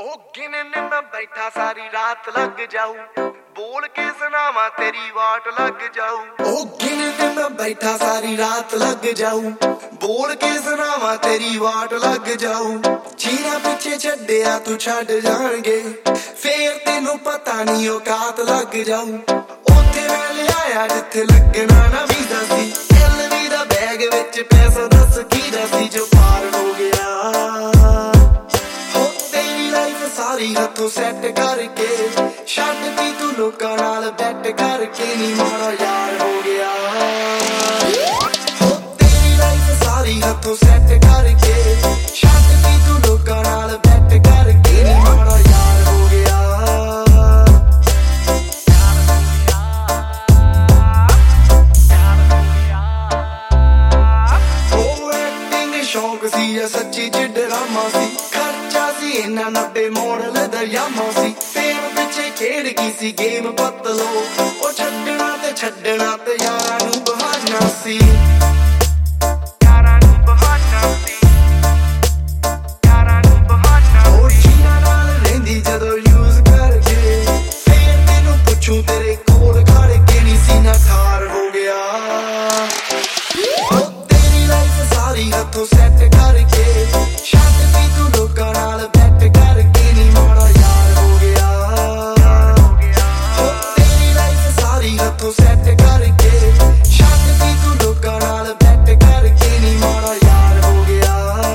ਉਹ ਗਿਣਨ ਮੈਂ ਬੈਠਾ ਸਾਰੀ ਰਾਤ ਲੱਗ ਜਾਊ ਬੋਲ ਕੇ ਸੁਣਾਵਾਂ ਤੇਰੀ ਵਾਟ ਲੱਗ ਜਾਊ ਉਹ ਗਿਣਨ ਮੈਂ ਬੈਠਾ ਸਾਰੀ ਰਾਤ ਲੱਗ ਜਾਊ ਬੋਲ ਕੇ ਸੁਣਾਵਾਂ ਤੇਰੀ ਵਾਟ ਲੱਗ ਜਾਊ ਚੀਨਾ ਪਿੱਛੇ ਛੱਡਿਆ ਤੂੰ ਛੱਡ ਜਾਣਗੇ ਫੇਰ ਤੈਨੂੰ ਪਤਾ ਨਹੀਂ ਔਕਾਤ ਲੱਗ ਜਾਊ ਉੱਥੇ ਮੈਂ ਲਿਆਇਆ ਜਿੱਥੇ ਲੱਗਣਾ ਨਾ ਵੀਜ਼ਾ ਸੀ LV ਦਾ ਬੈਗ ਵਿੱਚ ਪੈਸਾ ਦੱਸ ਕਿਹਦਾ ਸੀ ਜੋ ਪਾਰ ਹੋ ਗਿਆ ਸਾਰੀ ਹੱਥੋਂ ਸੈੱਟ ਕਰਕੇ ਛੱਡਦੀ ਤੂੰ ਲੋਕਾਂ ਨਾਲ ਬੈਠ ਕਰਕੇ ਨੀ ਮਾੜਾ ਯਾਰ ਹੋ ਗਿਆ ਹੋ ਤੇਰੀ ਲਾਈਫ ਸਾਰੀ ਹੱਥੋਂ ਸੈੱਟ ਕਰਕੇ ਛੱਡਦੀ ਤੂੰ ਲੋਕਾਂ ਨਾਲ ਬੈਠ ਕਰਕੇ ਨੀ ਮਾੜਾ ਯਾਰ ਹੋ ਗਿਆ ਉਹ ਐਕਟਿੰਗ ਸ਼ੌਕ ਸੀ ਜਾਂ ਸੱਚੀ ਚ ਡਰਾਮਾ ਸੀ ਇਹਨਾਂ 90 ਮਾਡਲ ਦਾ ਯਾਮਾ ਸੀ ਫੇਮ ਪਿੱਛੇ ਖੇਡ ਗਈ ਸੀ ਗੇਮ ਪਤਲੋ ਉਹ ਛੱਡਣਾ ਤੇ ਯਾਰਾਂ ਨੂੰ ਬਹਾਨਾ ਸੀ ਉਹ ਚੀਨਾ ਨਾਲ ਰਹਿੰਦੀ ਜਦੋਂ ਯੂਜ਼ ਕਰਕੇ ਫੇਰ ਤੈਨੂੰ ਪੁੱਛੂ ਤੇਰੇ ਕੋਲ ਖੜ ਕੇ ਨੀ ਸੀਨਾ ਖਾਰ ਹੋ ਗਿਆ ਉਹ ਤੇਰੀ ਲਾਈਫ ਸਾਰੀ ਹੱਥੋਂ ਸੈੱਟ ਕਰਕੇ ਛੱਡਦੀ ਤੂੰ ਲੋਕਾਂ ਨਾਲ ਸੈੱਟ ਕਰਕੇ ਛੱਡਦੀ ਤੂੰ ਲੋਕਾਂ ਨਾਲ ਬੈਠ ਕਰਕੇ ਨੀ ਮਾੜਾ ਯਾਰ ਹੋ ਗਿਆ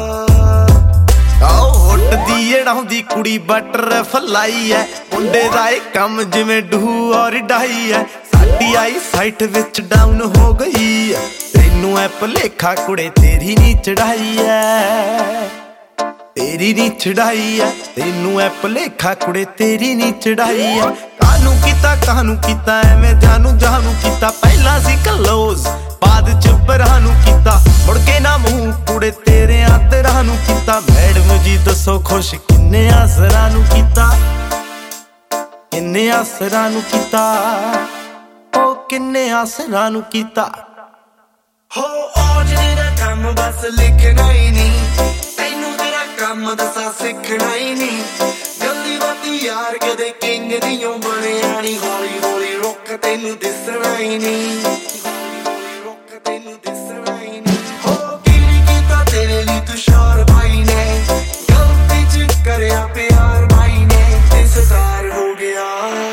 ਆਓ ਹੁੱਟਦੀ ਏੜਾਉਂਦੀ ਕੁੜੀ ਬਟਰ ਫਲਾਈ ਐ ਮੁੰਡੇ ਦਾ ਇਹ ਕੰਮ ਜਿਵੇਂ ਡੂ ਔਰ ਡਾਈ ਐ ਸਾਡੀ ਆਈ ਸਾਈਟ ਵਿੱਚ ਡਾਊਨ ਹੋ ਗਈ ਐ ਤੈਨੂੰ ਐ ਭੁਲੇਖਾ ਕੁੜੇ ਤੇਰੀ ਨੀ ਚੜਾਈ ਐ ਤੇਰੀ ਨੀ ਚੜਾਈ ਐ ਤੈਨੂੰ ਐ ਭੁਲੇਖਾ ਕੁੜੇ ਤੇਰੀ ਨੀ ਚੜਾਈ ਐ ਕਾਹਨੂੰ ਕੀਤਾ ਐਵੇਂ ਜਾਨੂੰ ਕੀਤਾ ਪਹਿਲਾਂ ਸੀ ਕਲੋਜ਼ ਬਾਅਦ ਚ ਬਰਾਂ ਨੂੰ ਕੀਤਾ ਮੁੜ ਕੇ ਨਾ ਮੂੰਹ ਕੁੜੇ ਤੇਰੇ ਆਦਰਾਂ ਨੂੰ ਕੀਤਾ ਮੈਡਮ ਜੀ ਦੱਸੋ ਖੁਸ਼ ਕਿੰਨੇ ਆਸਰਾਂ ਨੂੰ ਕੀਤਾ ਕਿੰਨੇ ਆਸਰਾਂ ਨੂੰ ਕੀਤਾ ਉਹ ਕਿੰਨੇ ਆਸਰਾਂ ਨੂੰ ਕੀਤਾ ਹੋ ਔਜਲੇ ਦਾ ਕੰਮ ਬਸ ਲਿਖਣਾ ਹੀ ਨਹੀਂ ਤੈਨੂੰ ਤੇਰਾ ਕੰਮ ਦੱਸਾਂ ਸਿੱਖਣਾ ਹੀ ਨਹੀਂ ਜਲਦੀ ਬਾਤੀ ਯਾਰ ਕਦੇ ਕਿੰਗ ਦੀਆਂ ਬਣਿਆ ਨੀ ਹੌਲੀ ਹੌਲੀ ਰੁੱਕ ਤੈਨੂੰ ਦਿਸਣਾ ਹੀ ਨਹੀਂ ਰੁੱਕ ਤੈਨੂੰ ਦਿਸਣਾ ਹੀ ਨਹੀਂ ਹੋ ਕੀ ਕੀਤਾ ਤੇਰੇ ਲਈ ਤੁਸ਼ਾਰ ਭਾਈ ਨੇ ਗਲਤੀ ਚ ਕਰਿਆ ਪਿਆਰ ਭਾਈ ਨੇ ਦਿਸਦਾਰ ਹੋ ਗਿਆ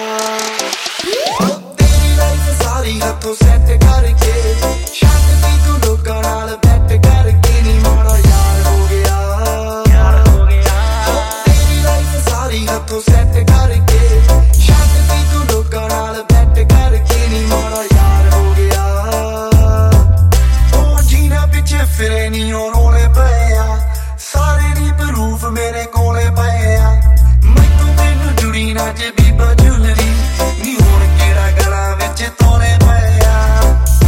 ਹੋ ਤੇਰੀ ਲਾਈਫ ਸਾਰੀ ਹੱਥੋਂ ਸੈੱਟ ਕਰਕੇ ਛੱਡਦੀ ਤੂੰ ਲੋਕਾਂ ਨਾਲ ਬੈਠ ਕਰਕੇ ਨੀ ਮਾੜਾ ਯਾਰ ਹੋ ਗਿਆ ਹੱਥੋਂ ਸੈੱਟ ਕਰਕੇ ਛੱਡਦੀ ਤੂੰ ਲੋਕਾਂ ਨਾਲ ਬੈਠ ਕਰਕੇ ਨੀ ਮਾੜਾ ਯਾਰ ਹੋ ਗਿਆ ਉਹ ਜੀਨਾ ਪਿੱਛੇ ਫਿਰੇ ਨੀ ਉਹ ਰੋਲੇ ਪਏ ਆ ਸਾਰੇ ਨੀ ਪ੍ਰੂਫ ਮੇਰੇ ਕੋਲੇ ਪਏ ਆ ਮੈਨੂੰ ਤੈਨੂੰ ਜੁੜੀ ਨਾ ਜੇ ਬੀਬਾ ਜੁਲਰੀ ਨੀ ਹੁਣ ਕਿਹੜਾ ਗਲਾਂ ਵਿੱਚ ਤੋਲੇ ਪਏ ਆ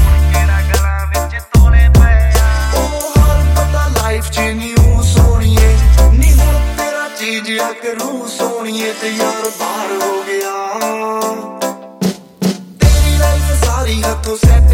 ਉਹ ਹਰ ਪਤਾ ਲਾਈਫ ਚ ਨਿਊ ਸੋਣੀਏ ਨੀ ਹੁਣ ਤੇਰਾ ਚੀਜ਼ ਆ ਕਰੂ ਸੋਣੀਏ ਤੇ ਯਾਰ ਬਾਹਰ ਹੋ ਗਿਆ ਤੇਰੀ ਲਾਈਫ ਸਾਰੀ ਹੱਥੋਂ ਸੈੱਟ